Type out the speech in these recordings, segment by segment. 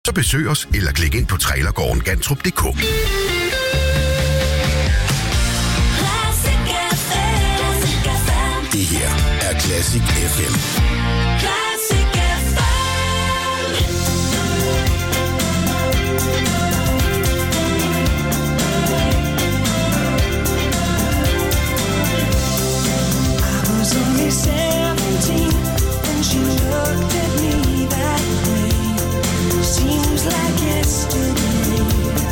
Så besøg os eller klik ind på trailergården Gantrup.dk. Det her er Classic FM. Classic FM. I was only 17 when she looked at me that way. Seems like yesterday.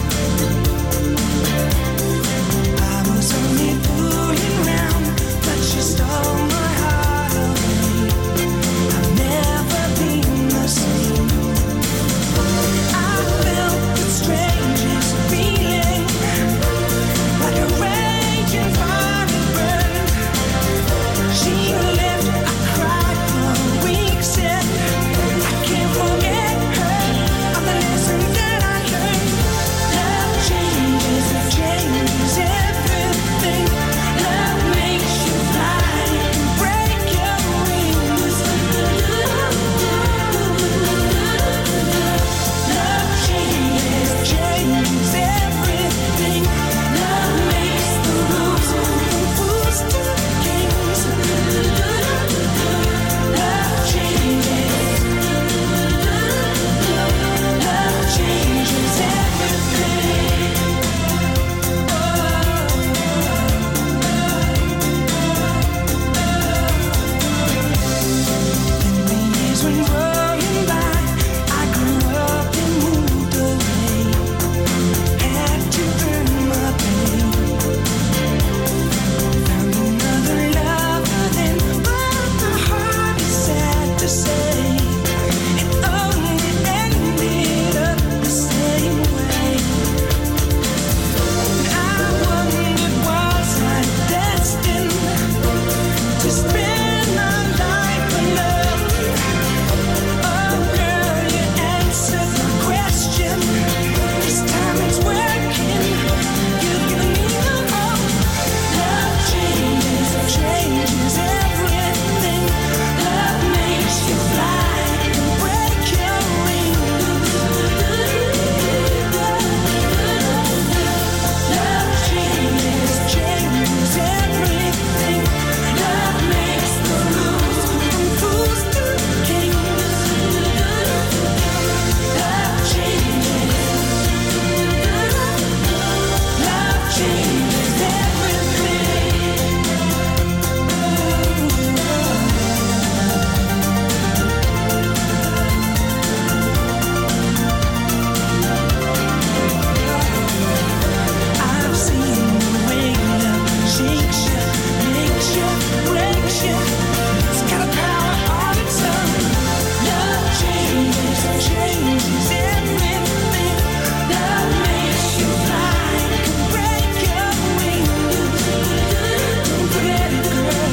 I was only fooling around, but she stole my heart away. I've never been the same. I felt the strangest feeling, like a raging fire burn. She left, I cried for weeks, and I can't forget her. All the lessons that I learned. Love changes everything. Love makes you fly and break your wings. Love changes everything. Love makes the rules from fools to kings. Love changes. Love changes everything. And the years went rolling by. I grew up and moved away. Had to earn my pay. Found another lover then, but my heart is sad to say it only ended up the same way. I wondered, was I destined to spend my life alone? Oh girl, you answered my question. This time it's working. You've given me the hope. Love changes everything. Love makes you fly and break your wings. Love changes everything. Love makes the rules from fools to kings. Love changes. Love changes everything. I've seen the way love shakes you, makes you, breaks you. It's got a power of its own. Love changes everything. Love makes you fly, can break your wings. Don't forget it, girl.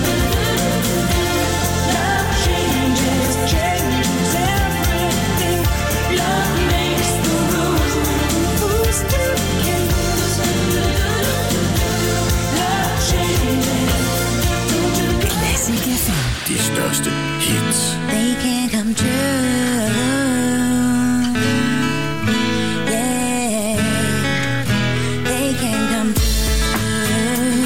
Love changes everything. Love makes the rules from fools to kings. Love changes. Classic FM. De største hits. They can come true. Yeah, they can come true.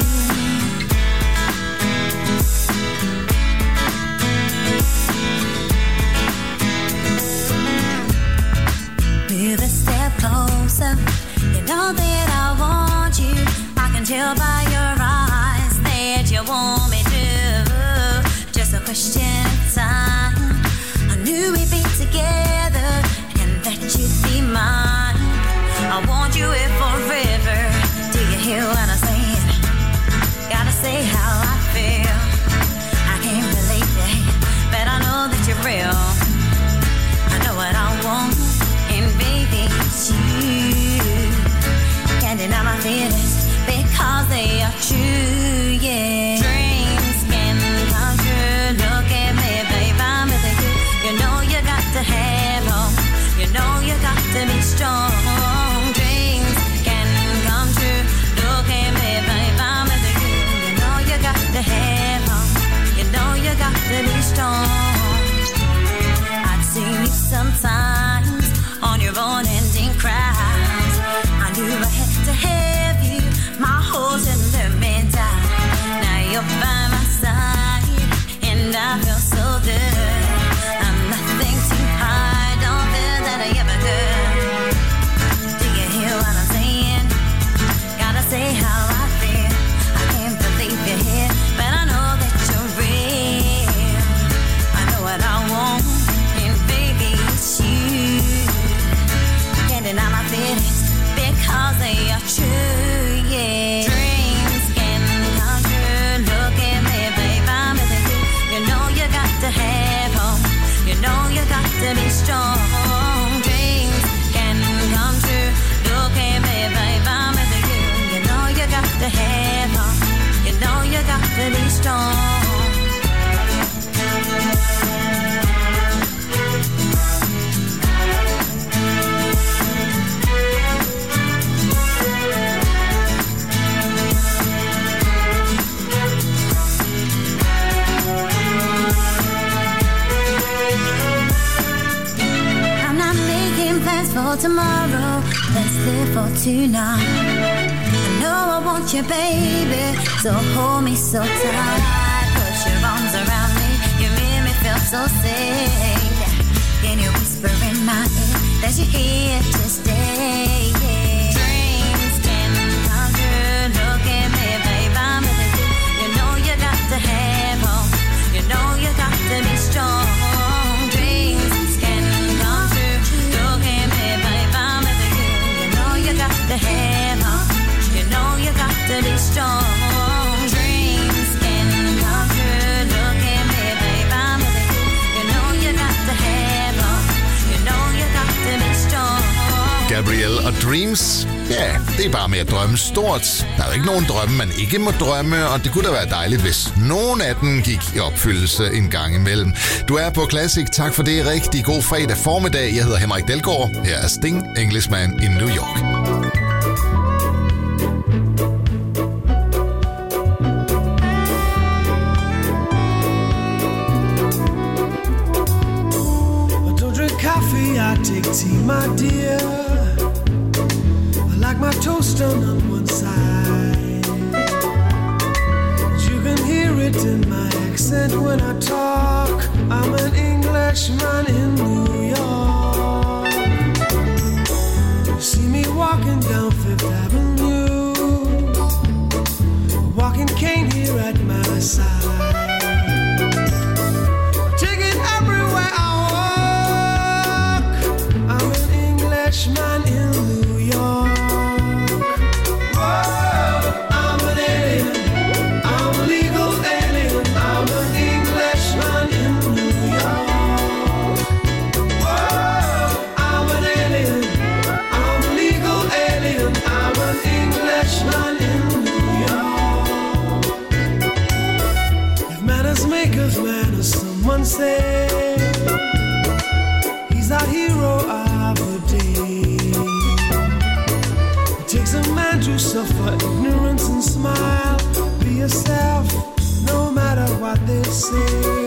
Move a step closer. You know that I want you. I can tell by your eyes that you want me to. Just a question of time. I knew we'd be together and that you'd be mine. I want you here forever. Do you hear what I'm saying? Gotta say how I feel. I can't relate it, but I know that you're real. I know what I want, and baby, it's you. Can't deny my feelings because they are true, yeah. Dreams can come true. Look at me, babe, I'm with you. You know you got to have hope. You know you got to be strong. Dreams can come true. Look at me, babe, I'm with you. You know you got to have hope. You know you got to be strong. I've seen you sometimes on your own. making plans for tomorrow. Let's live for tonight. I know I want you, baby, so hold me so tight. Put your arms around me, you make me feel so safe. Can you whisper in my ear that you're here to stay? Dreams can come true. Look at me, babe, I'm with you. You know you got to have hope. You know you got to be strong. Dreams can come true. Look at me, babe, I'm with you. You know you got to have hope. You know you got to be strong. Dreams can come true. Look at me, babe, I'm with you. You know you got to have hope. You know you got to be strong. Gabrielle og Dreams. Ja, det er bare med at drømme stort. Der er jo ikke nogen drømme, man ikke må drømme, og det kunne da være dejligt, hvis nogen af dem gik i opfyldelse en gang imellem. Du er på Classic. Tak for det. Rigtig god fredag formiddag. Jeg hedder Henrik Dalgaard. Her er Sting, Englishman in New York. I take tea, my dear. I like my toast done on one side. You can hear it in my accent when I talk. I'm an Englishman in New York. You see me walking down Fifth Avenue, walking cane here at my side. Man in New York. Whoa, I'm an alien. I'm a legal alien. I'm an Englishman in New York. Whoa, I'm an alien. I'm a legal alien. I'm an Englishman in New York. If manners make of manners, someone say he's our hero of the day. It takes a man to suffer ignorance and smile. Be yourself, no matter what they say.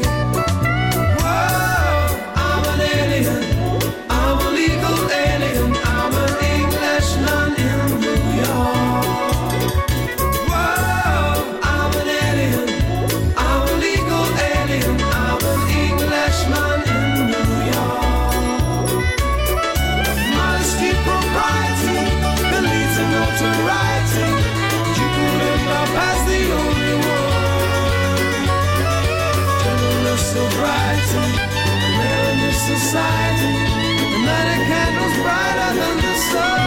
Whoa, I'm an alien. I'm a legal alien. I'm an Englishman in New York. Whoa, I'm an alien. I'm a legal alien. I'm an Englishman in New York. Modesty, propriety, can lead to notoriety. You can live up as the only one. Gentleness, sobriety, rare in this society. The night a candle's brighter than the sun.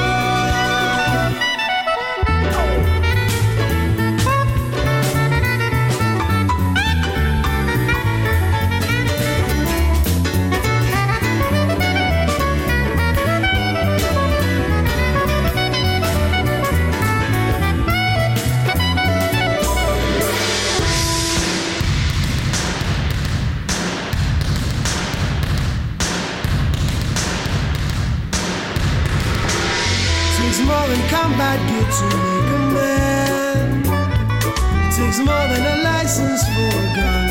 More than combat gear to make a man. It takes more than a license for a gun.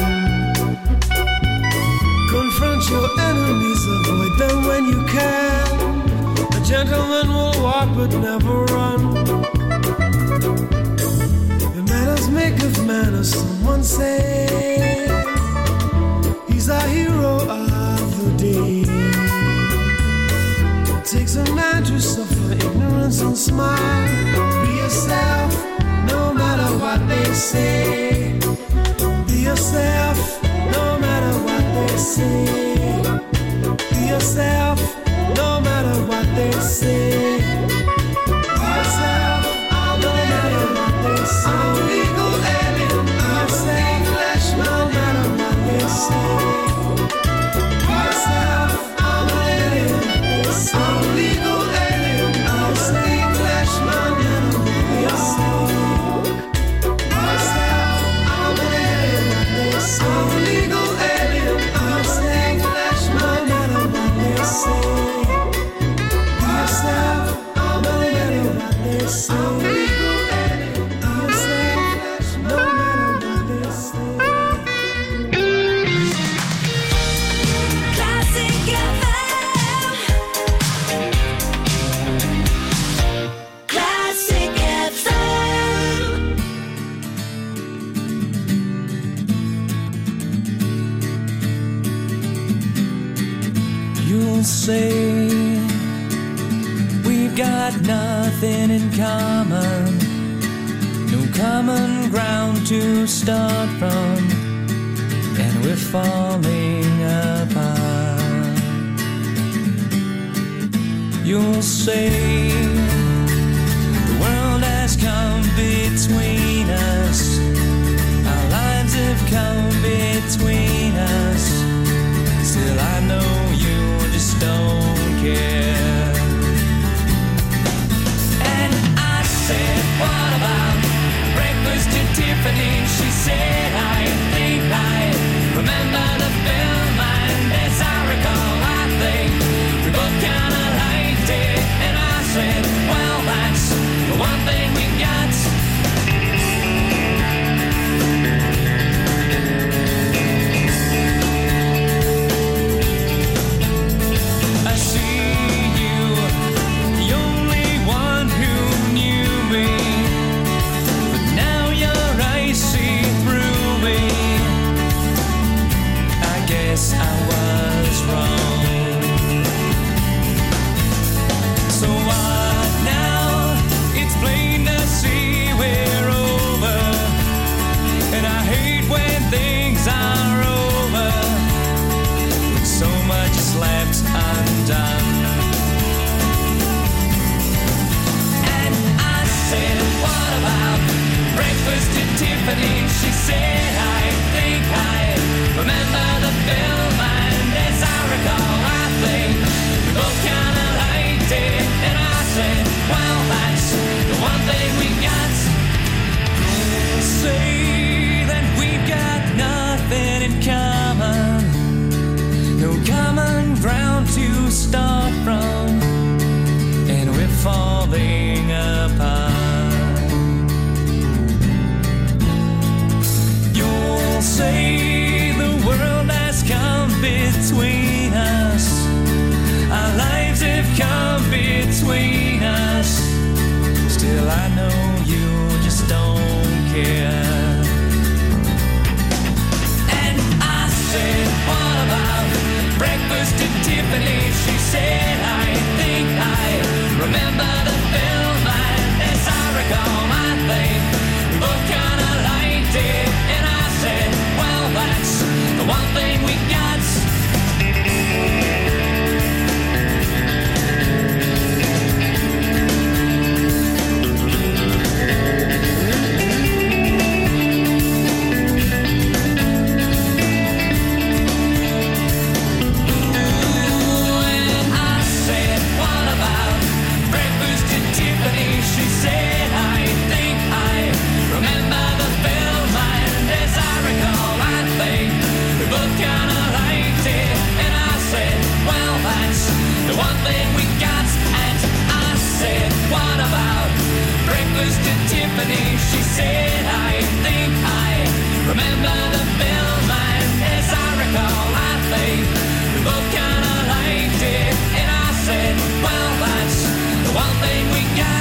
Confront your enemies, avoid them when you can. A gentleman will walk but never run. The manners make of manners, someone say. He's our hero of the day. It takes a man to suffer ignorance and smile. Be yourself, no matter what they say. Be yourself, no matter what they say. Be yourself, no matter what they say. Be yourself, no matter what they say. I'm a legal alien. I'm an Englishman, no matter what they say. Be yourself, I'm an alien. I'm a legal alien. I'm an Englishman in New York. Myself, I'm an alien. I'm a legal alien. I'm an Englishman, no matter what they say. say we've got nothing in common, no common ground to start from, and we're falling apart. You'll say the world has come between us, our lives have come between us. Still I know you just don't care. And I said, what about breakfast at Tiffany? She said, I think I remember the film, and as I recall, I think we both kinda liked it. And I said, well, that's the one thing we got. I was wrong. So what now? It's plain to see we're over, and I hate when things are over, when so much is left undone. And I said, what about breakfast at Tiffany? She said, I think I remember the film, and as I recall, I think we both kinda liked it. And I said, well, that's the one thing we got. Say that we've got nothing in common, no common ground to start from, and we're falling apart. You'll say the world has come between us, our lives have come between us. Still I know you just don't care. And I said, what about breakfast at Tiffany? She said, I think I remember the film, and as I recall, I think we both kinda liked it. And I said, well, that's the one thing we got. And I said, what about breakfast at Tiffany? She said, I think I remember the film, and as I recall, I think we both kinda liked it. And I said, well, that's the one thing we got. And I said, what about breakfast at Tiffany? She said, I think I remember the film, and as I recall, I think we both kinda liked it. And I said, well, that's the one thing we got.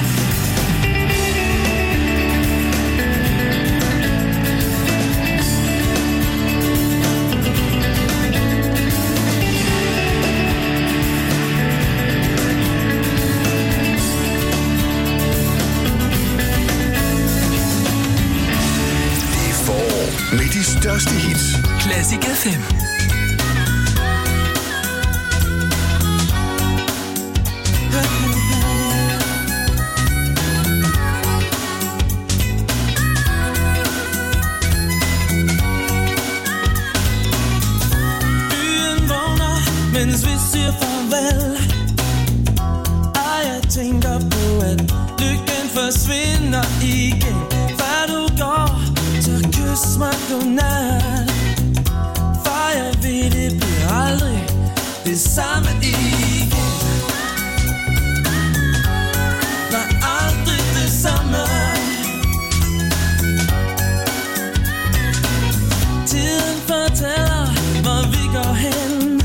Med de største hits. Classic FM. Byen vågner, mens vi siger farvel. Og jeg tænker på, at lykken forsvinder igen. Før du går, så kys mig godnat. For jeg ved, det bliver aldrig det samme igen. Nej, aldrig det samme. Tiden fortæller, hvor vi går hen.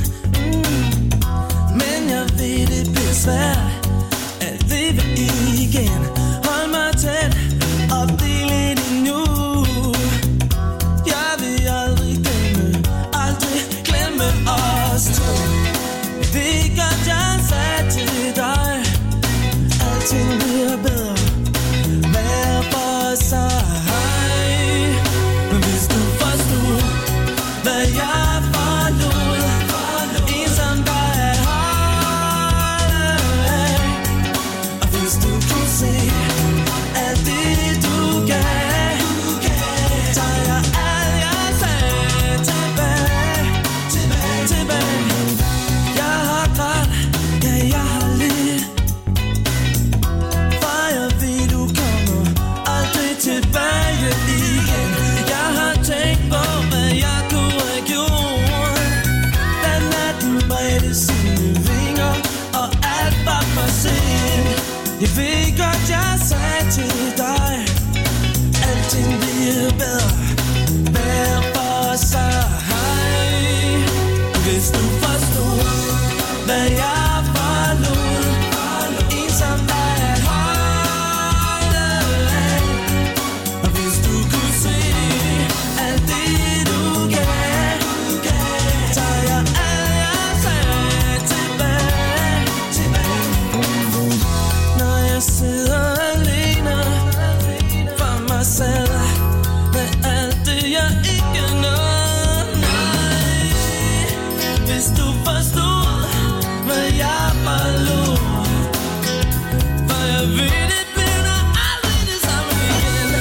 Men jeg ved, det bliver svært at leve igen. Hold mig tæt og bliv lidt endnu. Jeg vil aldrig glemme os to. Jeg ved godt, jeg sent. Jeg ved godt, jeg sagde til dig, alting bliver bedre hver for sig. Hvis du forstod, hvad jeg forlod, ensom at holde af. Og hvis du kunne se alt det du gav, tager jeg alt jeg sagde tilbage. Når jeg sidder alene for mig selv, med alt det jeg ikke nåede. Hvis du forstod, hvad jeg forlod, for jeg ved, det bliver aldrig det samme igen.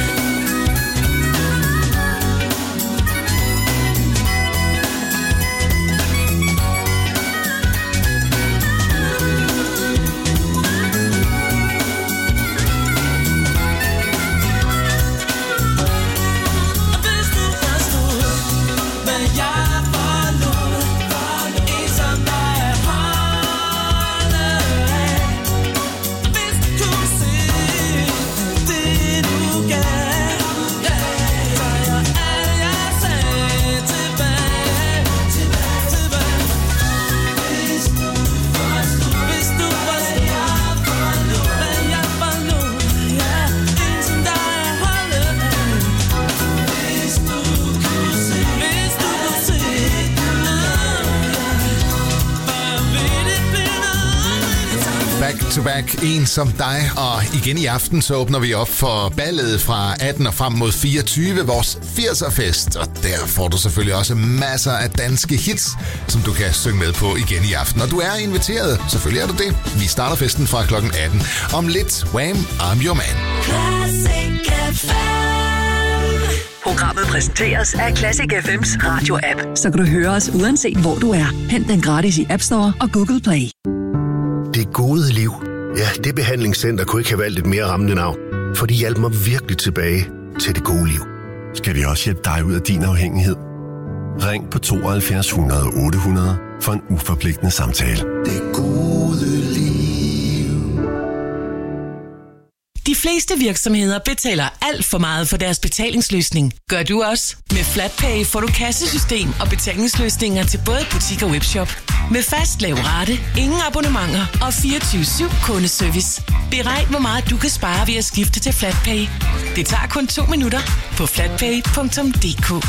Og hvis du forstod, hvad jeg forlod, ensom at holde af. Hvis du kunne se det du gav, tager jeg alt jeg sagde tilbage. Hvis du forstod, hvad jeg forlod, ja, ensom at holde af. Hvis du kunne se, Back to back, en som dig. Og igen i aften, så åbner vi op for ballet fra 18 og frem mod 24, vores 80'er-fest. Og der får du selvfølgelig også masser af danske hits, som du kan synge med på igen i aften. Og du er inviteret, selvfølgelig er du det. Vi starter festen fra klokken 18. Om lidt, Wham! I'm Your Man. Classic FM. Programmet præsenteres af Classic FM's radio-app, så kan du høre os uanset hvor du er. Hent den gratis i App Store og Google Play. Det gode liv. Ja, det behandlingscenter kunne ikke have valgt et mere rammende navn. For de hjalp mig virkelig tilbage til det gode liv. Skal vi også hjælpe dig ud af din afhængighed? Ring på 72 100 800 for en uforpligtende samtale. Det gode liv. De fleste virksomheder betaler alt for meget for deres betalingsløsning. Gør du også? Med FlatPay får du kassesystem og betalingsløsninger til både butik og webshop. Med fast lav rate, ingen abonnementer og 24/7 kundeservice. Beregn, hvor meget du kan spare ved at skifte til FlatPay. Det tager kun 2 minutter på flatpay.dk.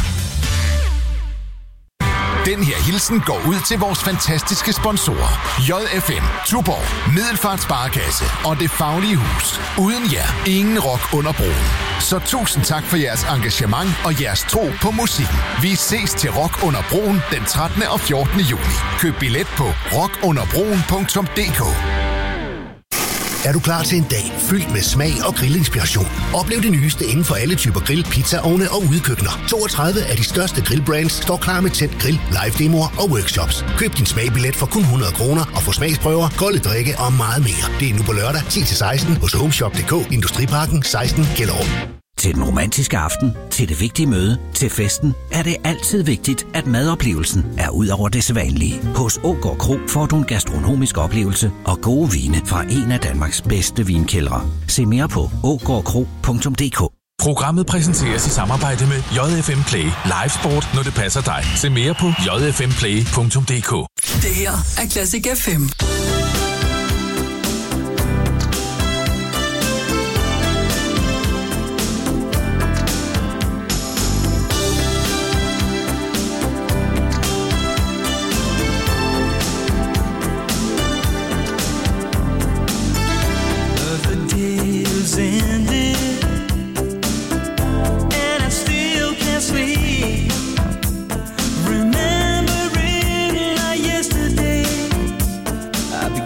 Den her hilsen går ud til vores fantastiske sponsorer. JFM, Tuborg, Middelfart Sparekasse og Det Faglige Hus. Uden jer, ingen rock under broen. Så tusind tak for jeres engagement og jeres tro på musikken. Vi ses til Rock under broen den 13. og 14. juni. Køb billet på rockunderbroen.dk. Er du klar til en dag fyldt med smag og grillinspiration? Oplev det nyeste inden for alle typer grill, pizzaovne og udekøkkener. 32 af de største grillbrands står klar med tæt grill, live demoer og workshops. Køb din smagbillet for kun 100 kroner og få smagsprøver, kolde drikke og meget mere. Det er nu på lørdag 10-16 hos Homeshop.dk, Industriparken 16 Gellerup. Til den romantiske aften, til det vigtige møde, til festen, er det altid vigtigt, at madoplevelsen er ud over det sædvanlige. Hos Ågård Kro får du en gastronomisk oplevelse og gode vine fra en af Danmarks bedste vinkældre. Se mere på ågårdkro.dk. Programmet præsenteres i samarbejde med JFM Play. Live sport, når det passer dig. Se mere på jfmplay.dk. Det her er Classic FM. I've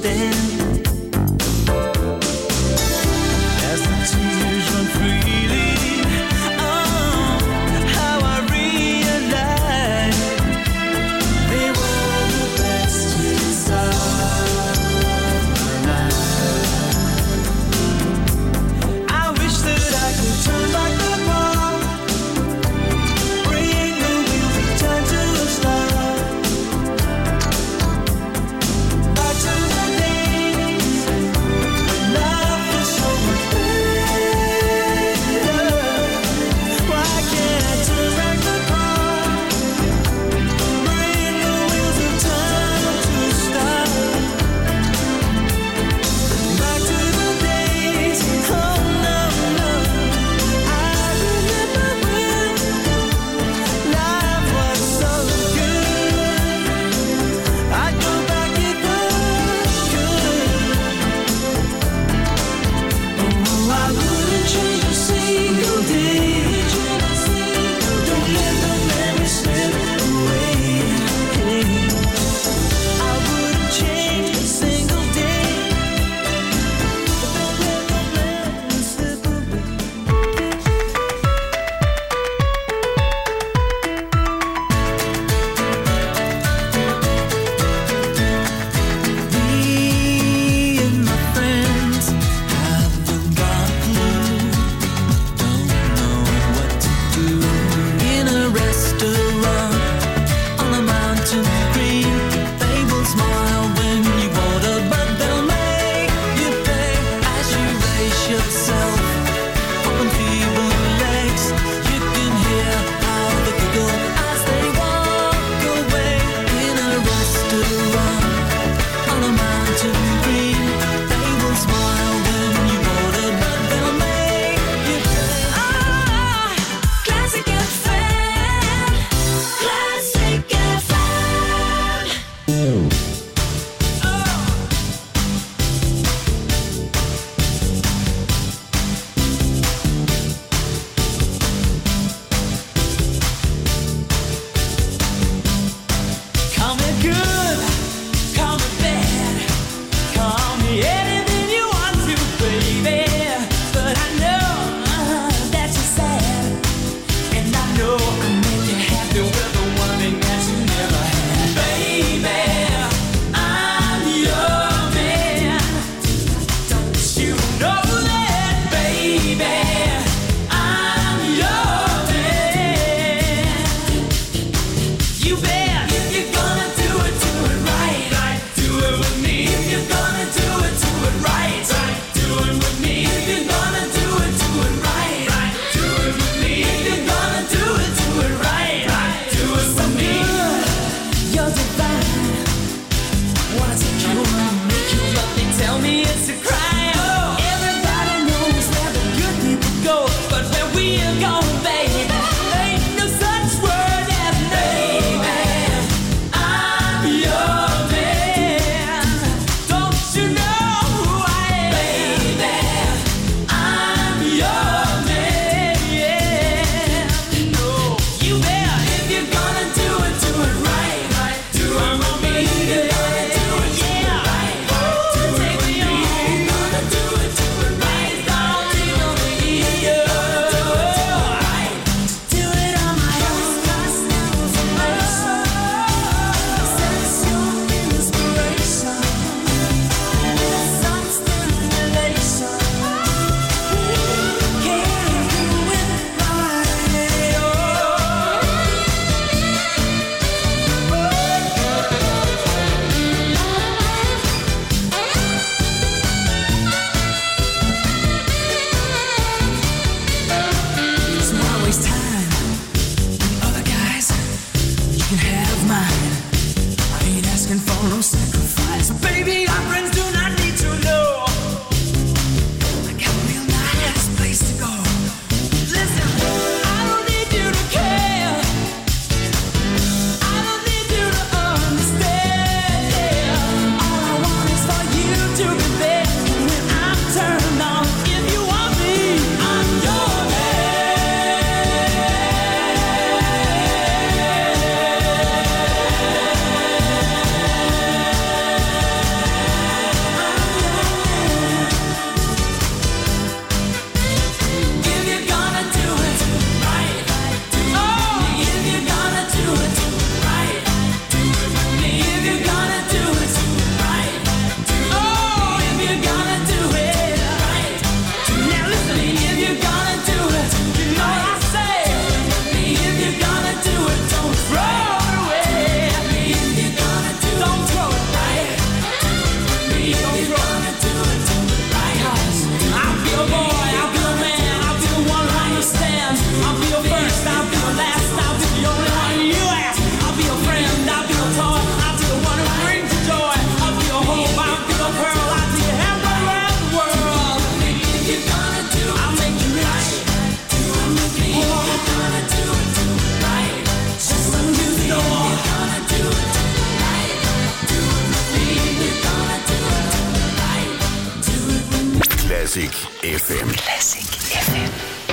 understand. As the tears run freely, oh, how I realize they were the best years of my life. I wish that I could turn back the clock, bring the wheels of time to a stop. Back to the days when life was so much better. Why can't I turn back the clock, bring the wheels of time to a stop? Back to the days, oh no, no. I remember when life was so good. I'd go back, it was good. Oh, I wouldn't change a single day. Don't let the memories slip away. I wouldn't change a single day. Don't let the memories slip away. Me and my friends haven't got a clue. Don't know what to do. In a restaurant on a mountain green, they will smile when you order, but they'll make you pay as you raise yourself up on feeble legs. You can hear how they giggle as they walk away. In a restaurant on a mountain green, they will smile when you order, but they'll make you pay. Classic FM. Classic FM. Call me good, call me bad, call me anything you want to, baby. But I know that you're sad, and I know I can make you happy with a woman that you never had. Baby, I'm your man. Don't you know that, baby? I'm your man. You bet. If you're gonna do it right. Do it with me. If you're gonna do it right. Do it with me. If you're gonna do it right. Do it with me. If you're gonna do it right. Do it with me. You're divine. Wanna take you home, make you love me, tell me it's a crime. Everybody knows where the good people go, but where we're going, baby, ain't no such word as baby. I'm your man. Don't you know who I am? Baby, I'm your man. No, you bet. If you're gonna do it right. Do it with me. If you're gonna do it right. Take me home. If you're gonna do it right. Don't leave on me. Do it on my own. Sense your inspiration. Some stimulation. Can't do it So why waste time with other guys? You can have mine. I ain't asking for no sacrifice. Baby, our friends do not need to know. I got a real nice place to go. Listen, I don't need you to care. I don't need you to understand. All I want is for you to be there when I'm turned on. If you want me, I'm your man. Classic FM. Classic FM.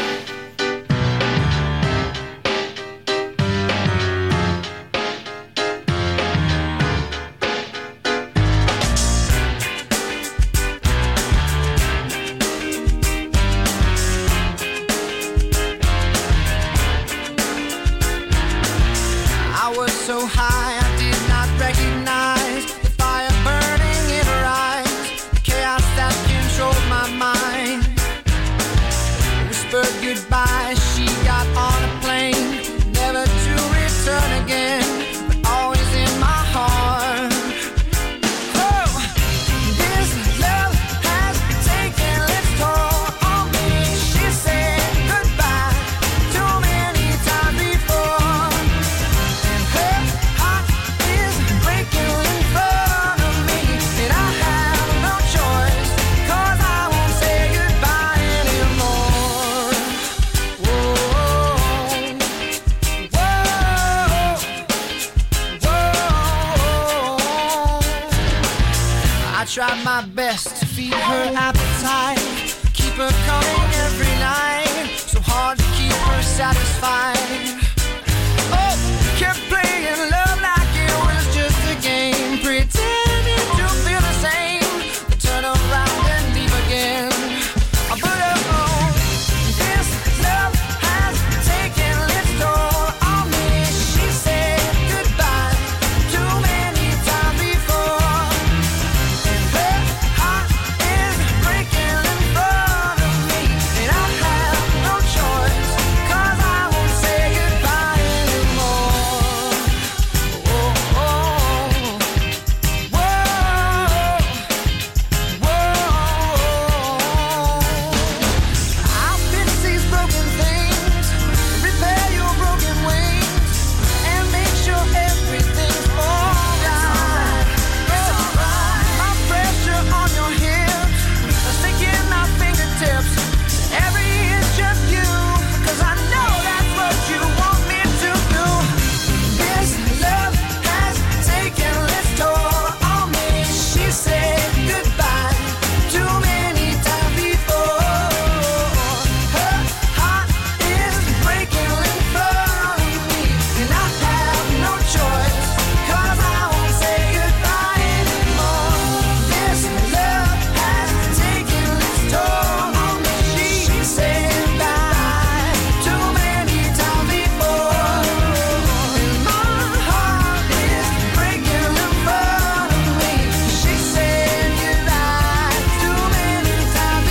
I was so high, I did not recognize the fire burning in her eyes, the chaos that controlled my mind. Whispered goodbye, she got on a plane, never to return again, but always in my heart. Oh, this love has taken its toll on me. She said goodbye too many times before. Her heart is breaking in front of me, and I have no choice, 'cause I won't say goodbye anymore. Whoa, whoa, whoa. I tried my best to feed her appetite, keep her coming every night, so hard to keep her satisfied. Oh, kept playing love like it was just a game, pretending to feel the same, but turn around and leave again. But oh, this love has taken its toll on me. She said goodbye too many times before, and her heart is breaking in front of me, and I have no choice, 'cause I won't say goodbye anymore. Whoa, whoa, I'll fix these broken things, repair your broken wings, and make sure everything's alright. It's alright. My pressure on your hips, sinking my fingertips, every inch of you, 'cause I know that's what you want me to do. This love has taken its toll on me. She said goodbye too many times before. Her heart is breaking in front of me, and I have no choice, 'cause I won't say goodbye anymore. This love has taken its toll on me. She said goodbye too many times before, and my heart is breaking in front of me. She said goodbye too many times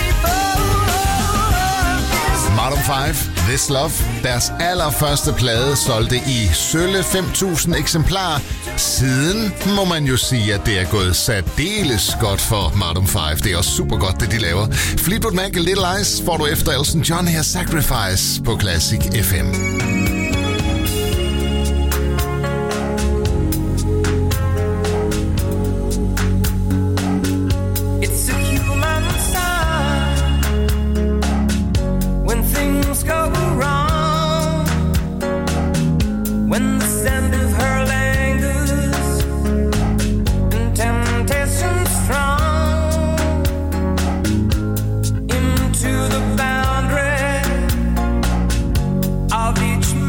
before. Maroon 5, This Love. Deres allerførste plade solgte i sølle 5.000 eksemplarer. Siden må man jo sige, at det er gået særdeles godt for Maroon 5. Det er også super godt, det de laver. Fleetwood Mac, Little Eyes får du efter Elton John her, Sacrifice på Classic FM. It's a human sign when things go wrong, when the scent of her lingers and temptation strong, into the boundary of each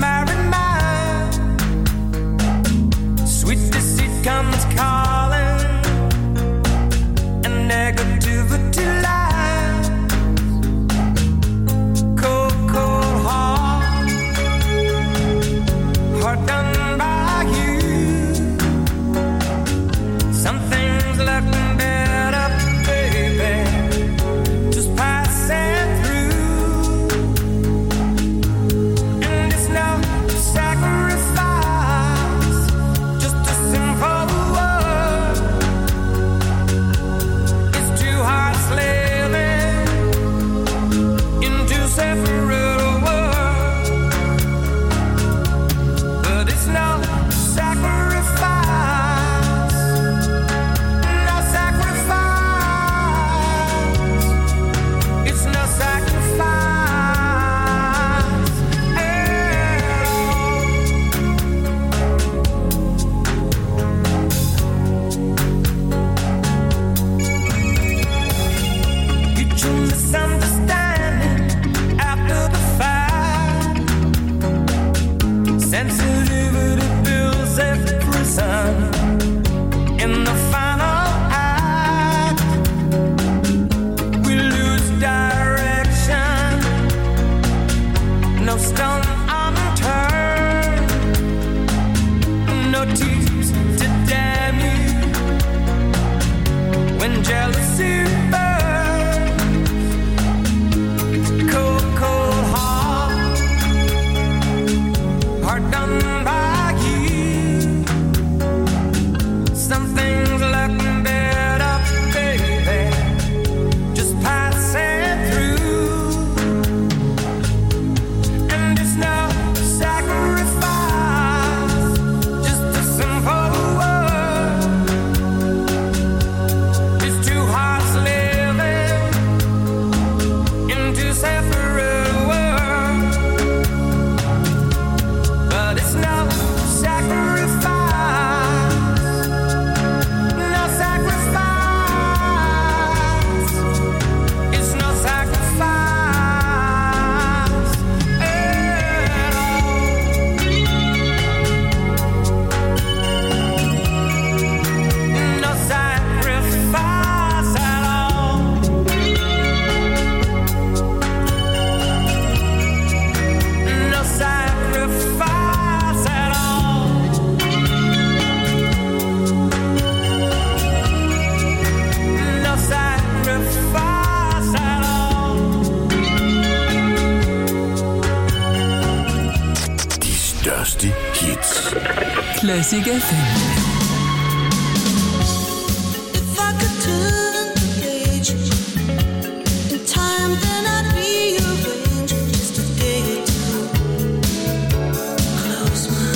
Classic FM. If I could turn the page in time, then I'd rearrange just a day or two. Close my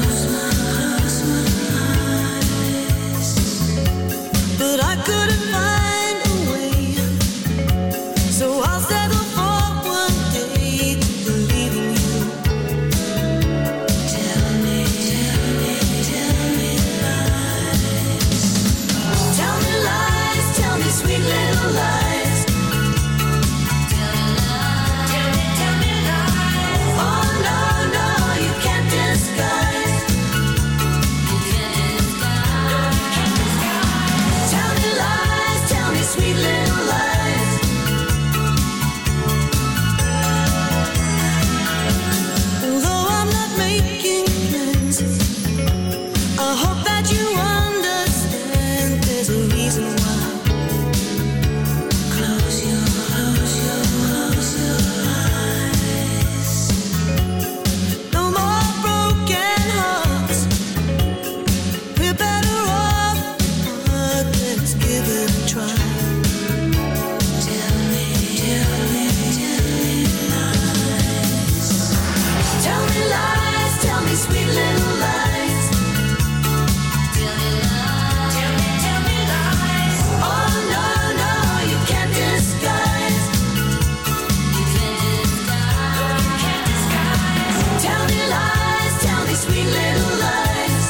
eyes, but I couldn't find a way, so I'll settle for one day to believe in you. Tell me lies. Tell me lies, tell me sweet little lies. Tell me lies. Oh no, no, you can't disguise. Tell me lies, tell me sweet little lies. Although I'm not making plans, I hope that you understand there's a reason why. Close your eyes. No more broken hearts. We're better off apart. Let's give it a try. Tell me lies. Tell me lies, tell me sweet little lies. Tell me lies. Oh no, no, you can't disguise. Tell me lies, tell me sweet little lies.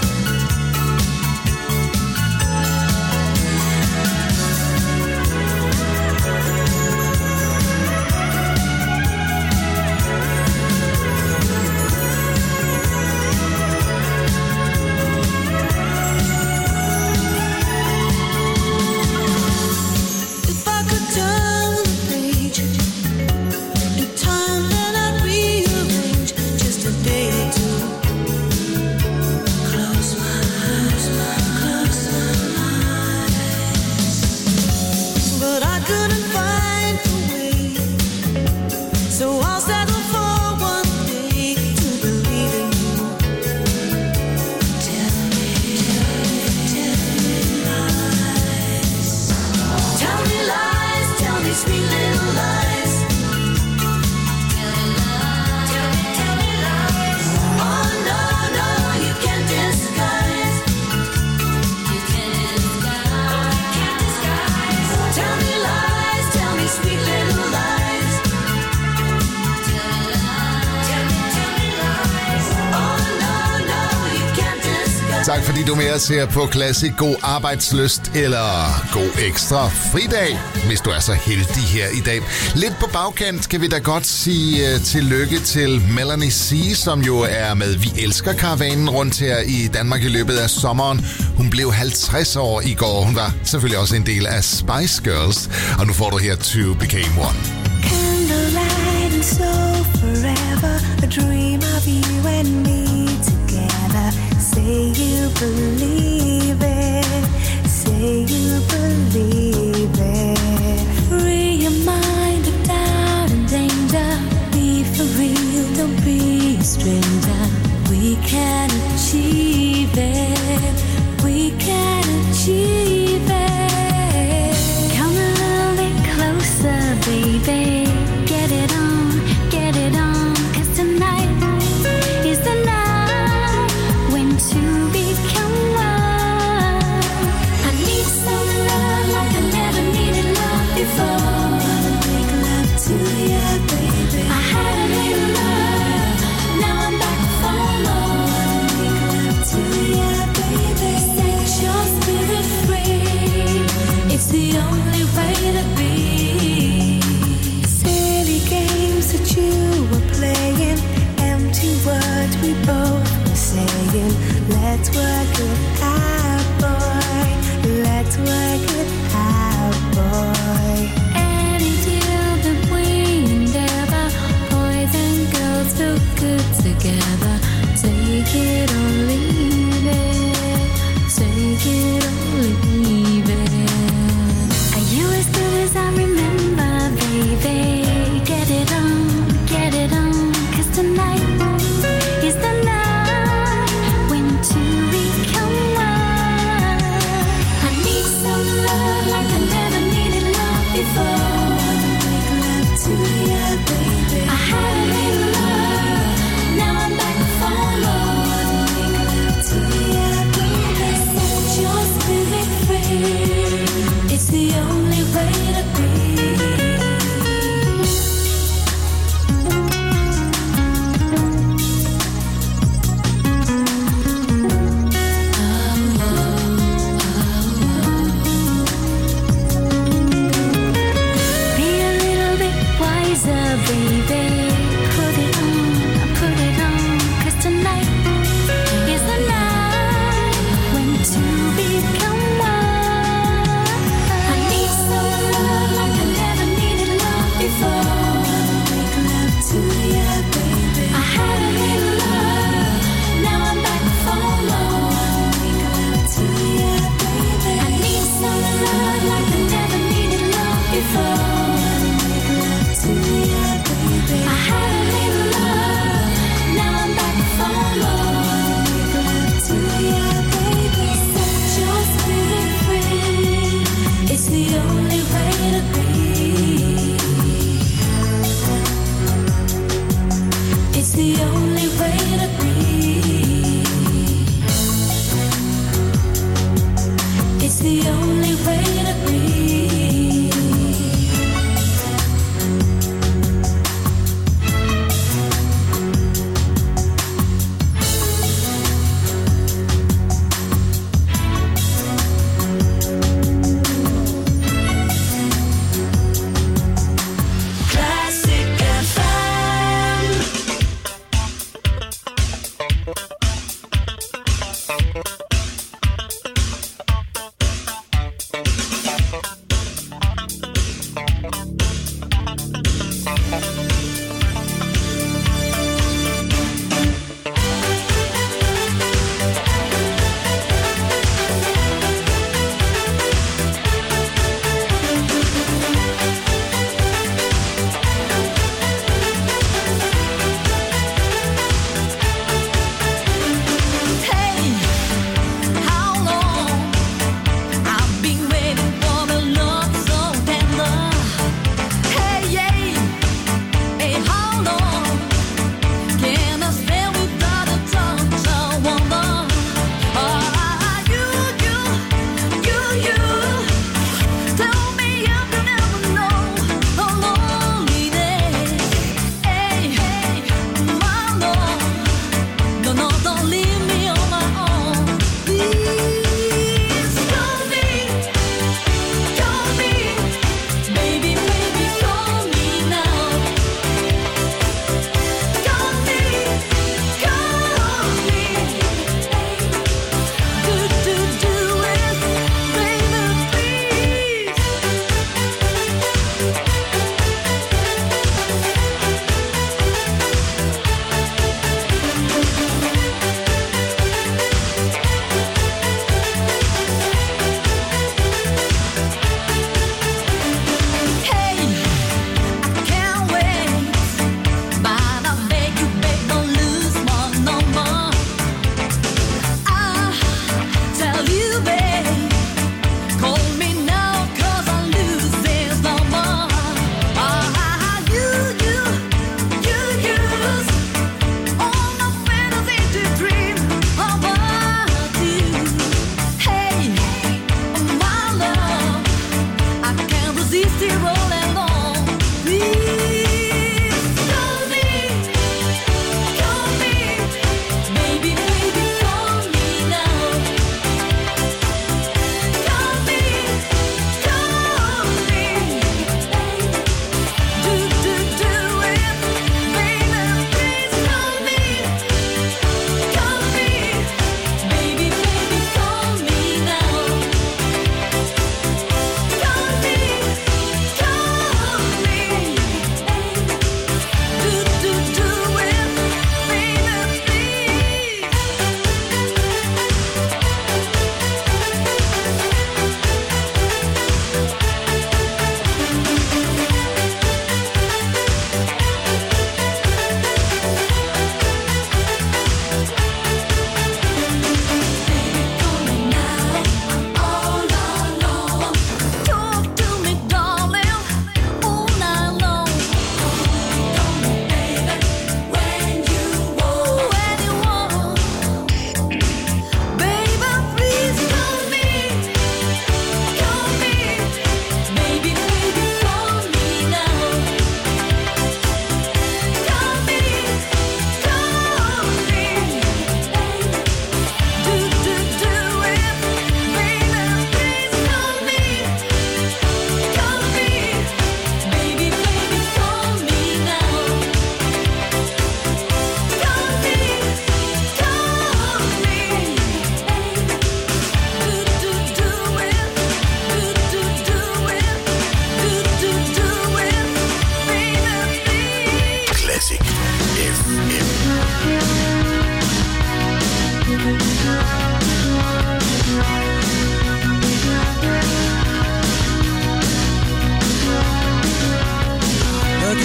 If I could turn the page in time, then I'd rearrange just a day or two. Close my eyes, but I couldn't find a way, so I'll settle for one day to believe in you. Tell me lies. Tell me lies, tell me sweet little lies. Tell me lies. Oh no, no, you can't disguise. Tell me lies, tell me sweet little lies. Tell me lies. Oh no, no, you can't disguise. Tak fordi du er med os her på Classic. God arbejdslyst eller god ekstra fridag, hvis du er så heldig her i dag. Lidt på bagkant kan vi da godt sige tillykke til Melanie C, som jo er med Vi Elsker Karavanen rundt her i Danmark i løbet af sommeren. Hun blev 50 år i går. Hun var selvfølgelig også en del af Spice Girls. Og nu får du her Two Became One. Candlelight and so forever, a dream of you and me together. Say you believe it, say you believe it. Free your mind of doubt and danger. Be for real, don't be a stranger. We can achieve it, we can achieve it. Come a little bit closer, baby. Get it on, 'cause tonight is the night when two become one. I need some love like I never needed love before. Make love to you, baby. I had a little love, now I'm back for more. Make love to you, baby. Set your spirit free. It's the only way to be. Silly games that you were playing, empty words we both were saying. Let's work it out, boy. Let's work it out, boy. Any deal that we endeavor, boys and girls feel good together. Take it or leave it. Take it or leave it. Are you as good as I remember, baby? Get it on, 'cause tonight is the night when two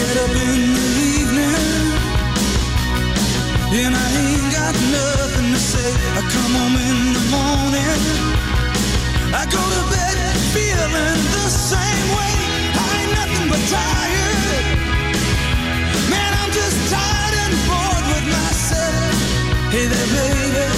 get up in the evening and I ain't got nothing to say. I come home in the morning, I go to bed feeling the same way. I ain't nothing but tired. Man, I'm just tired and bored with myself. Hey there, baby,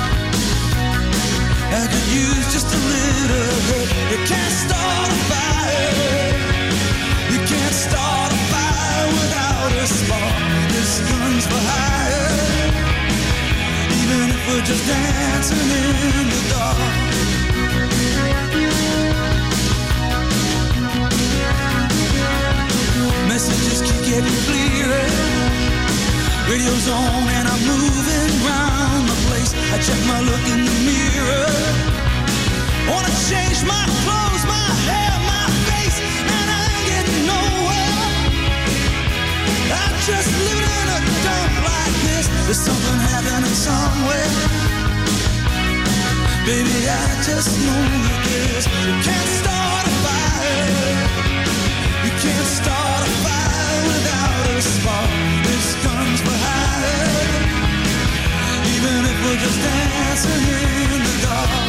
I could use just a little help. You can't start a fire. You can't start a fire without a spark. This gun's for hire. Even if we're just dancing in the dark. Messages keep getting clearer. Radio's on and I'm moving round the place. I check my look in the mirror. Wanna change my clothes, my hair, my face, and I ain't getting nowhere. I'm just living in a dump like this. There's something happening somewhere. Baby, I just know that this. You can't start a fire. You can't start a fire without a spark. This gun's for hire. Even if we're just dancing in the dark.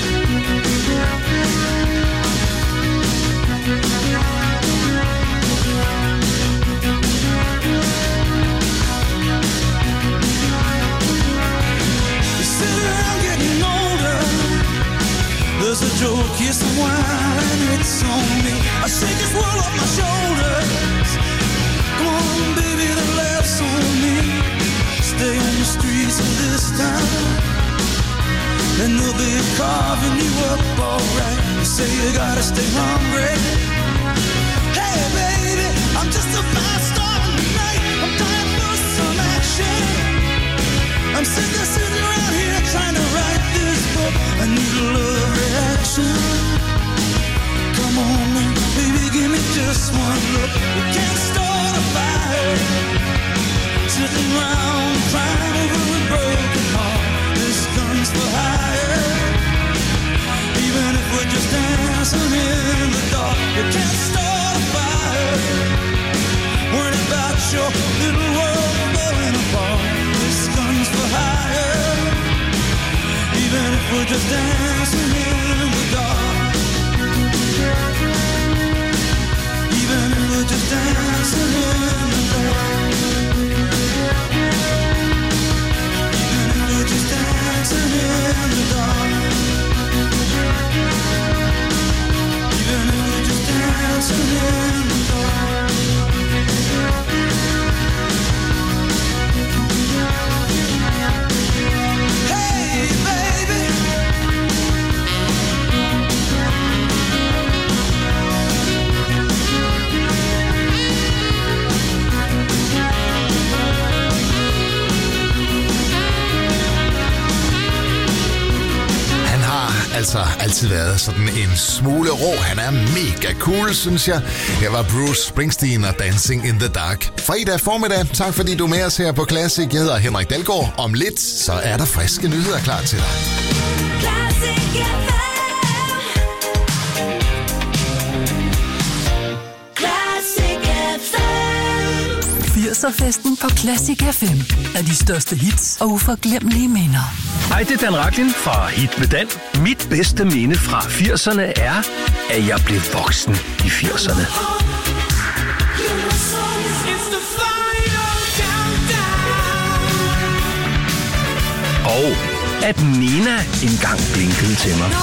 You sit around getting older. There's a joke, here's some wine, it's on me. I shake this world off my shoulders. Come on, baby, the laughs on me. Stay on the streets of this town, and they'll be carving you up alright. You say you gotta stay hungry. Hey, baby, I'm just a fast star tonight. I'm dying for some action. I'm sitting around here trying to write this book. I need a love reaction. Come on, man, baby, give me just one look. We can't start a fire. Sitting around crying over a broken heart. This gun's for hire. Even if we're just dancing in the dark, you can't start a fire. Worried about your little world falling apart. This gun's for hire. Even if we're just dancing in the dark. Even if we're just dancing in the dark. Even if we're just dancing in the dark. Even if we're just dancing in the dark. Hey, baby. Altså altid været sådan en smule rå. Han er mega cool, synes jeg. Her var Bruce Springsteen og Dancing in the Dark. Fredag formiddag. Tak fordi du er med os her på Classic. Jeg hedder Henrik Dalgaard. Om lidt, så er der friske nyheder klar til dig. Festen på Classic FM er de største hits og uforglemmelige minder. Hej, det er Dan Racklin fra Hit med Dan. Mit bedste minde fra 80'erne er, at jeg blev voksen i 80'erne. Og at Nina engang blinkede til mig.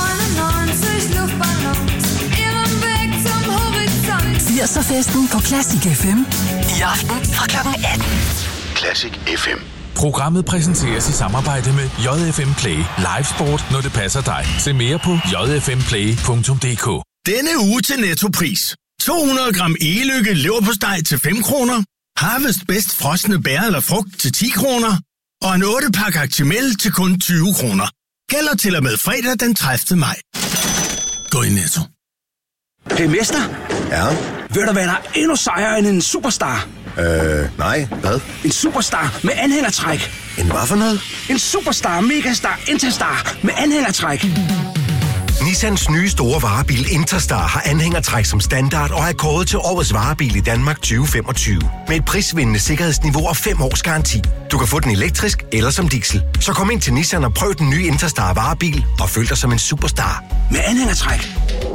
80'er-festen på Classic FM. I aften fra kl. 18. Classic FM. Programmet præsenteres i samarbejde med JFM Play. Live sport, når det passer dig. Se mere på jfmplay.dk. Denne uge til Nettopris. 200 gram Egelykke leverpostej til 5 kroner. Harvest Best frosne bær eller frugt til 10 kroner. Og en 8-pakke Actimel til kun 20 kroner. Gælder til og med fredag den 30. maj. Gå i Netto. Hey, mester. Ja? Ved du, hvad der er endnu sejere end en superstar? Nej, hvad? En superstar med anhængertræk. En hvad for noget? En superstar, megastar, interstar med anhængertræk. Nissans nye store varebil Interstar har anhængertræk som standard og er kåret til årets varebil i Danmark 2025. Med et prisvindende sikkerhedsniveau og 5 års garanti. Du kan få den elektrisk eller som diesel. Så kom ind til Nissan og prøv den nye Interstar varebil og føl dig som en superstar. Med anhængertræk.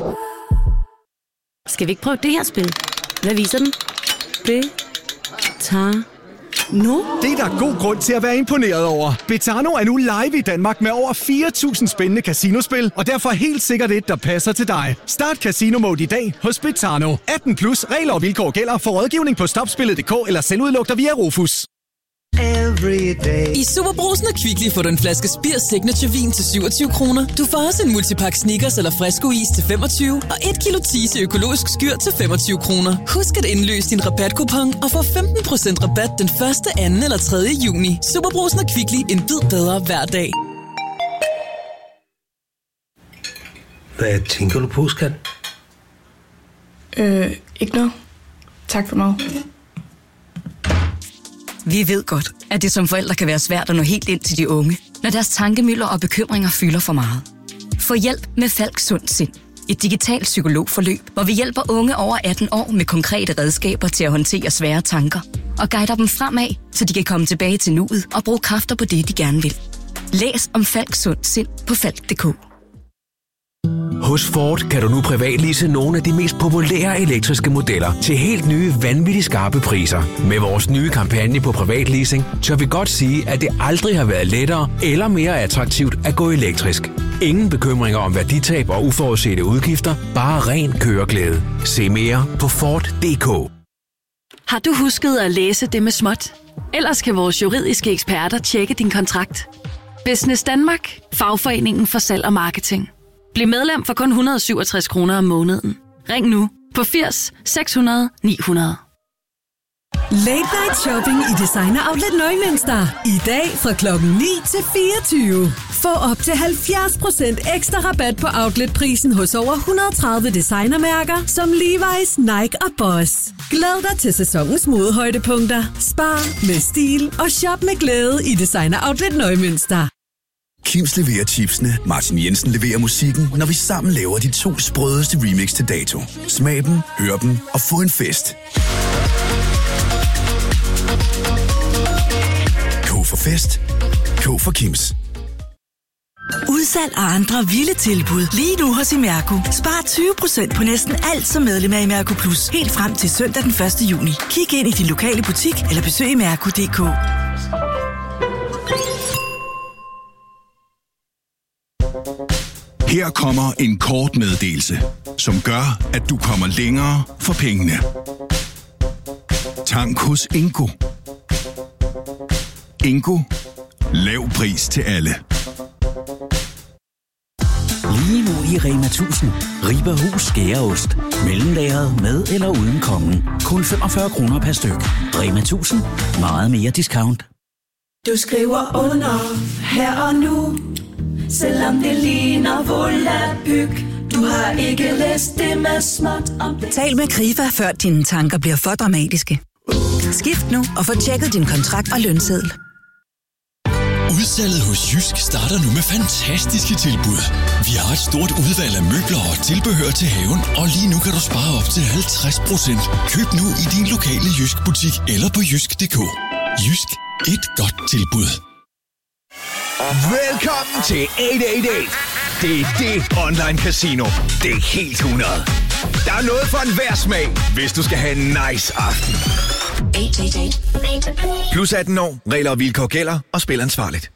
Skal vi ikke prøve det her spil? Hvad viser den? Nu? Det er der god grund til at være imponeret over. Betano er nu live i Danmark med over 4.000 spændende casinospil, og derfor helt sikkert et, der passer til dig. Start Casino Mode i dag hos Betano. 18+, regler og vilkår gælder. For rådgivning på stopspillet.dk eller selvudlugter via Rufus. I Superbrugsen og Kvickly får du en flaske Spir Signature vin til 27 kroner. Du får også en multipack Snickers eller Fresco is til 25 og 1 kilo Tise økologisk skyr til 25 kroner. Husk at indløse din rabatkupon og få 15% rabat den 1., 2. eller 3. juni. Superbrugsen og Kvickly, en bid bedre hver dag. Hvad tænker du på, skat? Ikke noget. Tak for mig. Vi ved godt, at det som forældre kan være svært at nå helt ind til de unge, når deres tankemylder og bekymringer fylder for meget. Få hjælp med Falk Sund Sind. Et digitalt psykologforløb, hvor vi hjælper unge over 18 år med konkrete redskaber til at håndtere svære tanker og guider dem fremad, så de kan komme tilbage til nuet og bruge kræfter på det, de gerne vil. Læs om Falk Sund Sind på falk.dk. Hos Ford kan du nu privatlease nogle af de mest populære elektriske modeller til helt nye, vanvittigt skarpe priser. Med vores nye kampagne på privatleasing, tør vi godt sige, at det aldrig har været lettere eller mere attraktivt at gå elektrisk. Ingen bekymringer om værditab og uforudsete udgifter, bare ren køreglæde. Se mere på Ford.dk. Har du husket at læse det med småt? Ellers kan vores juridiske eksperter tjekke din kontrakt. Business Danmark, fagforeningen for salg og marketing. Bliv medlem for kun 167 kroner om måneden. Ring nu på 80 600 900. Late Night Shopping i Designer Outlet Neumünster. I dag fra klokken 9 til 24. Få op til 70% ekstra rabat på outletprisen hos over 130 designermærker som Levi's, Nike og Boss. Glæd dig til sæsonens modehøjdepunkter. Spar med stil og shop med glæde i Designer Outlet Neumünster. Kims leverer chipsene, Martin Jensen leverer musikken, når vi sammen laver de 2 sprødeste remix til dato. Smag dem, hør dem og få en fest. K for fest. K for Kims. Udsalg og andre vilde tilbud lige nu hos Imerco. Spar 20% på næsten alt som medlem af Imerco Plus. Helt frem til søndag den 1. juni. Kig ind i din lokale butik eller besøg imerco.dk. Her kommer en kort meddelelse, som gør, at du kommer længere for pengene. Tank hos Ingo. Ingo. Lav pris til alle. Lige nu i Rema 1000. Riber Hus Skæreost. Mellemlagret med eller uden kongen. Kun 45 kroner per styk. Rema 1000. Meget mere discount. Du skriver under her og nu, selvom det ligner volapyk. Du har ikke læst det med småt om det. Tal med Krifa, før dine tanker bliver for dramatiske. Skift nu og få tjekket din kontrakt og lønseddel. Udsalget hos Jysk starter nu med fantastiske tilbud. Vi har et stort udvalg af møbler og tilbehør til haven, og lige nu kan du spare op til 50%. Køb nu i din lokale Jysk butik eller på jysk.dk. Jysk. Et godt tilbud. Velkommen til 888. Det er det online casino. Det er helt 100. Der er noget for enhver smag, hvis du skal have en nice aften. 888. Plus 18 år. Regler og vilkår gælder, og spil ansvarligt.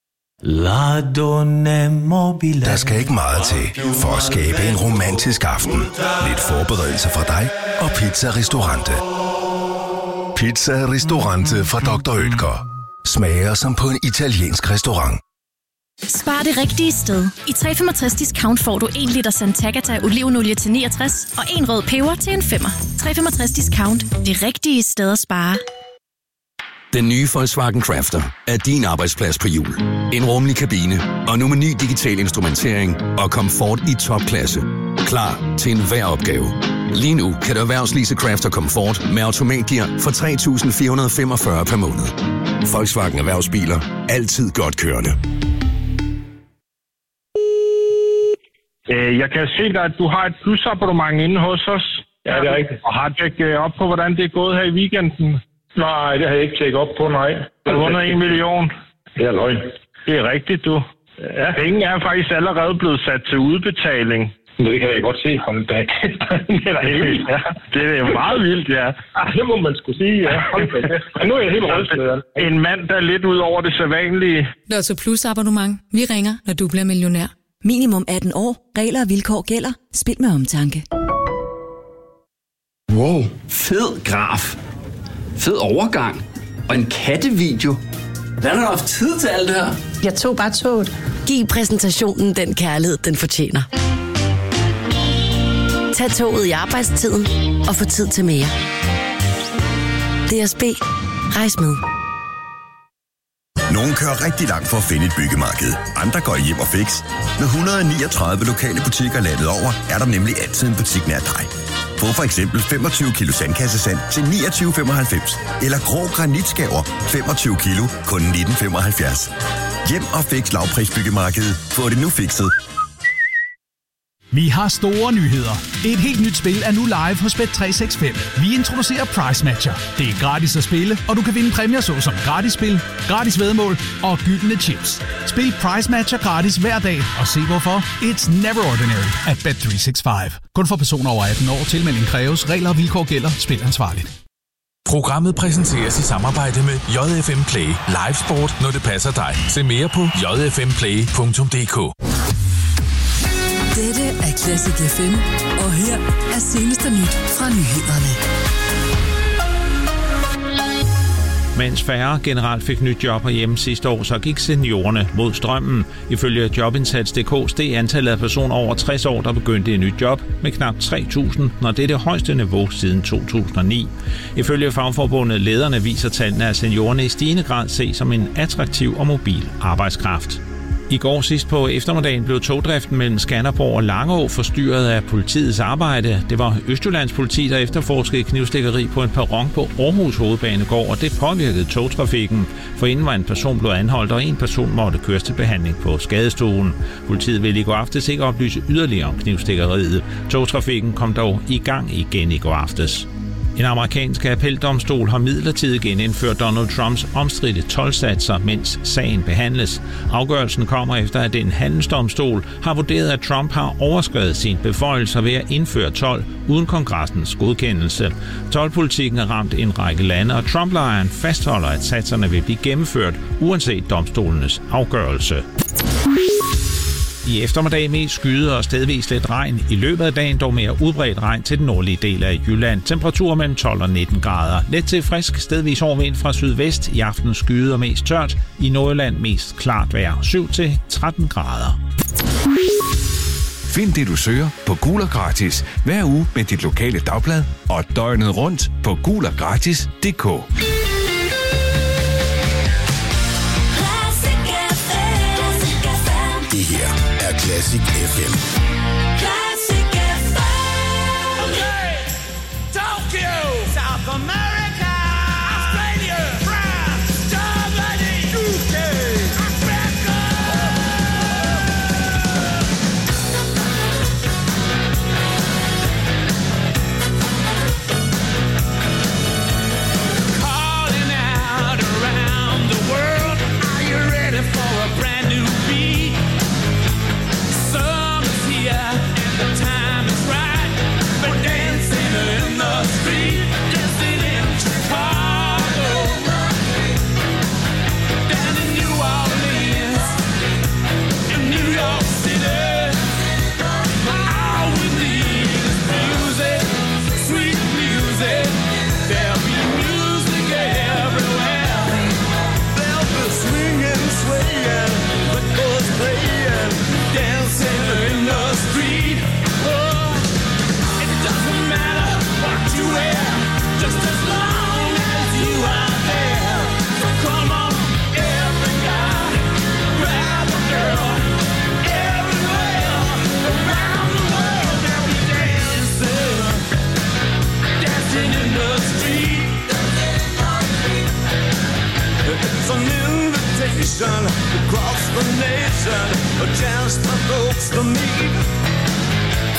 Der skal ikke meget til for at skabe en romantisk aften. Lidt forberedelse fra dig og Pizza Ristorante. Pizza Ristorante fra Dr. Oetker. Smager som på en italiensk restaurant. Spar det rigtige sted. I 365 discount får du 1 liter Sant'Agata olivenolie til 69 og 1 rød peber til en 5'er. 365 discount. Det rigtige sted at spare. Den nye Volkswagen Crafter er din arbejdsplads på hjul. En rummelig kabine og nu med ny digital instrumentering og komfort i topklasse. Klar til enhver opgave. Lige nu kan du erhvervslease Crafter Comfort med automatgear for 3.445 per måned. Volkswagen Erhvervsbiler. Altid godt kørende. Jeg kan se dig, at du har et plusabonnement inde hos os. Ja, det er rigtigt. Og har tjekket op på, hvordan det er gået her i weekenden? Nej, det har jeg ikke tjekket op på, nej. Du har vundet 1 million. Det er løgn. Det er rigtigt, du. Ja. Penge er faktisk allerede blevet sat til udbetaling. Det kan jeg godt se. Hold da. Det er da helt vildt. Ja, det er jo meget vildt, ja. Det må man sgu sige, ja. Hold da. Men nu er jeg helt rystet. En mand, der er lidt ud over det sædvanlige. Lotto Plus abonnement. Vi ringer, når du bliver millionær. Minimum 18 år. Regler og vilkår gælder. Spil med omtanke. Wow, fed graf. Fed overgang. Og en kattevideo. Hvad har du haft tid til alt det her? Jeg tog bare toget. Giv præsentationen den kærlighed, den fortjener. Tag toget i arbejdstiden og få tid til mere. DSB. Rejs med. Nogle kører rigtig langt for at finde et byggemarked. Andre går hjem og fix. Med 139 lokale butikker landet over, er der nemlig altid en butik nær dig. Få for eksempel 25 kilo sandkassesand til 29,95. Eller grå granitskaver 25 kilo kun 19,75. Hjem og fix lavprisbyggemarkedet. Få det nu fikset. Vi har store nyheder. Et helt nyt spil er nu live hos Bet365. Vi introducerer Price Matcher. Det er gratis at spille, og du kan vinde præmier såsom gratis spil, gratis væddemål og gyldne chips. Spil Price Matcher gratis hver dag, og se hvorfor. It's never ordinary at Bet365. Kun for personer over 18 år. Tilmelding kræves. Regler og vilkår gælder. Spil ansvarligt. Programmet præsenteres i samarbejde med JFM Play. Live sport, når det passer dig. Se mere på jfmplay.dk. Dette er Classic FM, og her er seneste nyt fra nyhederne. Mens færre generelt fik nyt job herhjemme sidste år, så gik seniorerne mod strømmen. Ifølge Jobindsats.dk steg antallet af personer over 60 år, der begyndte et nyt job, med knap 3.000, når det er det højeste niveau siden 2009. Ifølge fagforbundet Lederne viser tallene, at seniorerne i stigende grad ses som en attraktiv og mobil arbejdskraft. I går sidst på eftermiddagen blev togdriften mellem Skanderborg og Langå forstyrret af politiets arbejde. Det var Østjyllands politi, der efterforskede knivstikkeri på en perron på Aarhus Hovedbanegård, og det påvirkede togtrafikken. For inden var en person blevet anholdt, og en person måtte køres til behandling på skadestuen. Politiet ville i går aftes ikke oplyse yderligere om knivstikkeriet. Togtrafikken kom dog i gang igen i går aftes. En amerikansk appeldomstol har midlertidigt genindført Donald Trumps omstridte toldsatser, mens sagen behandles. Afgørelsen kommer efter, at en handelsdomstol har vurderet, at Trump har overskredet sine beføjelser ved at indføre told uden kongressens godkendelse. Toldpolitikken har ramt en række lande, og Trump-lejren fastholder, at satserne vil blive gennemført, uanset domstolenes afgørelse. I eftermiddag mest skyde og stedvis lidt regn. I løbet af dagen dog mere udbredt regn til den nordlige del af Jylland. Temperaturer mellem 12 og 19 grader. Let til frisk, stedvis overvind fra sydvest. I aften skyde og mest tørt. I Nordjylland mest klart vejr. 7 til 13 grader. Find det, du søger på Gul og Gratis. Hver uge med dit lokale dagblad og døgnet rundt på guloggratis.dk. Det her er Classic FM. Classic FM. Okay. Tokyo, South America, Australia, France, Germany, UK, Africa. Calling out around the world. Are you ready for a brand new beat? Summer's here and the time is right. We're dancing in the street, dancing in Chicago, down in New Orleans, in New York City. All we need is music, sweet music. There'll be music everywhere. There'll be swinging, swaying, records playing, dancing in the street. Oh, it doesn't matter what you wear, just as long as you are there. So come on, every guy, grab a girl, everywhere, around the world. They'll be dancing, dancing in the street. It's an invitation across the nation, a chance for folks to meet.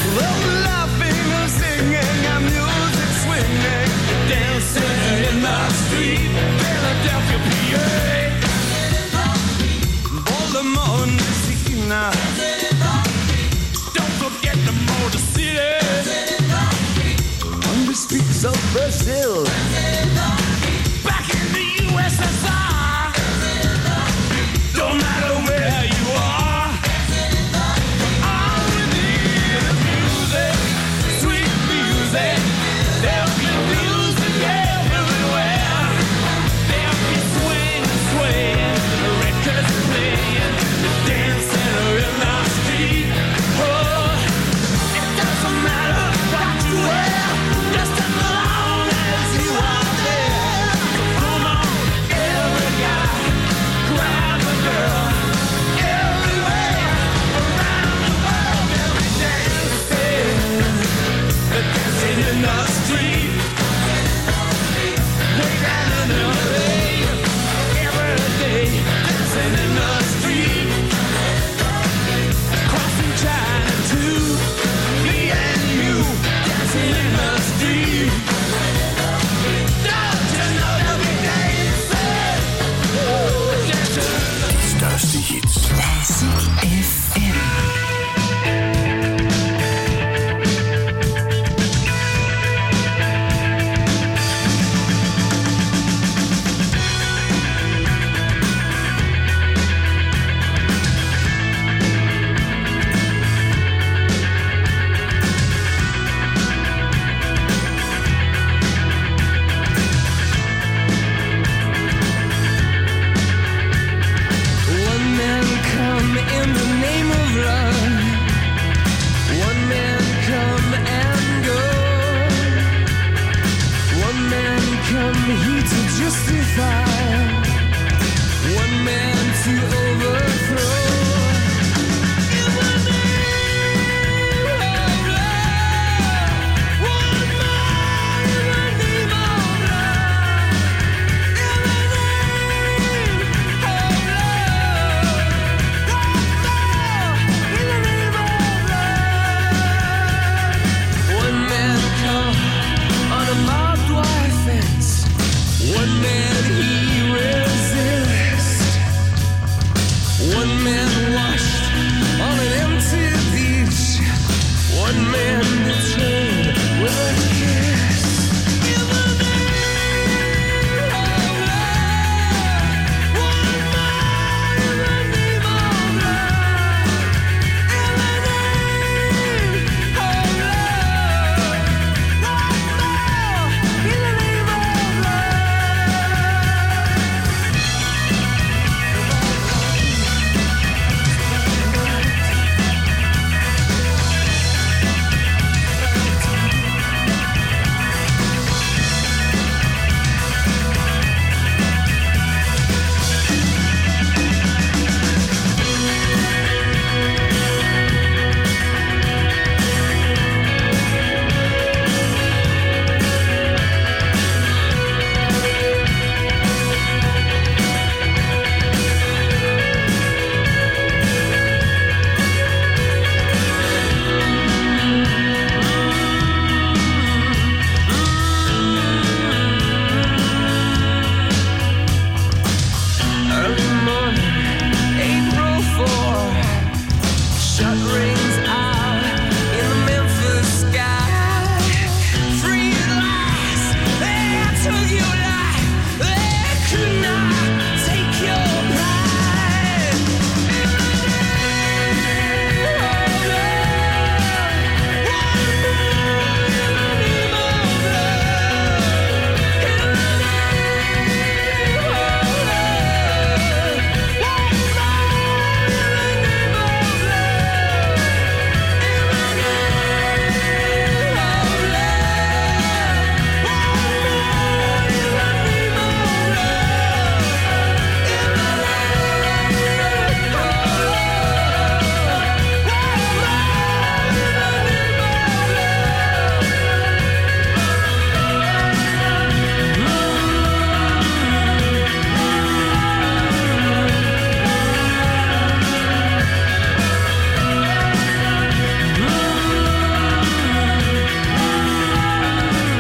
Brazil. Back in the USSR. Don't matter where you are. All we need is music, sweet music. There'll be music everywhere. There'll be swing and swaying, the records playing, the dancing in our street. Oh, it doesn't matter what you wear. Just as long as you are there. So come on, every guy, grab a girl. Everywhere, around the world, every dancing. They're dancing in the street. Way down in LA. Every day, dancing in the street. Crossing China too. Me and you, dancing in the street. Don't you know that we dancing? Dancing. De største hits. Classic FM. One man come in the name of love. One man come and go. One man come here to justify. One man to overthrow. In the name of love. One man in the name of love. In the name of love. In the name of love. One man come on a barbed wire fence. One man he resist.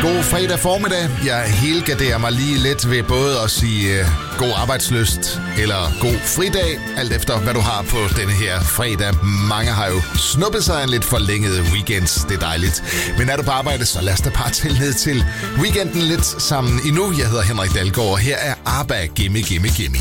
God fredag formiddag. Jeg helgarderer mig lige lidt ved både at sige god arbejdslyst eller god fridag, alt efter hvad du har på denne her fredag. Mange har jo snuppet sig en lidt forlænget weekend. Det er dejligt. Men er du på arbejde, så lad os da bare tælle ned til weekenden lidt sammen endnu. Jeg hedder Henrik Dahlgaard, og her er ABBA, Gimme Gimme Gimme.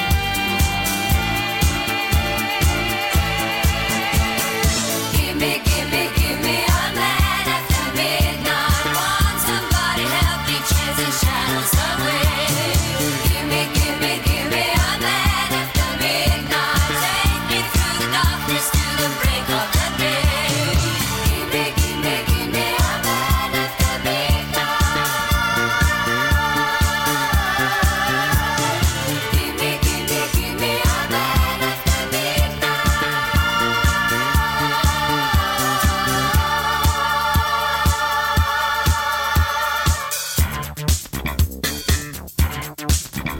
Big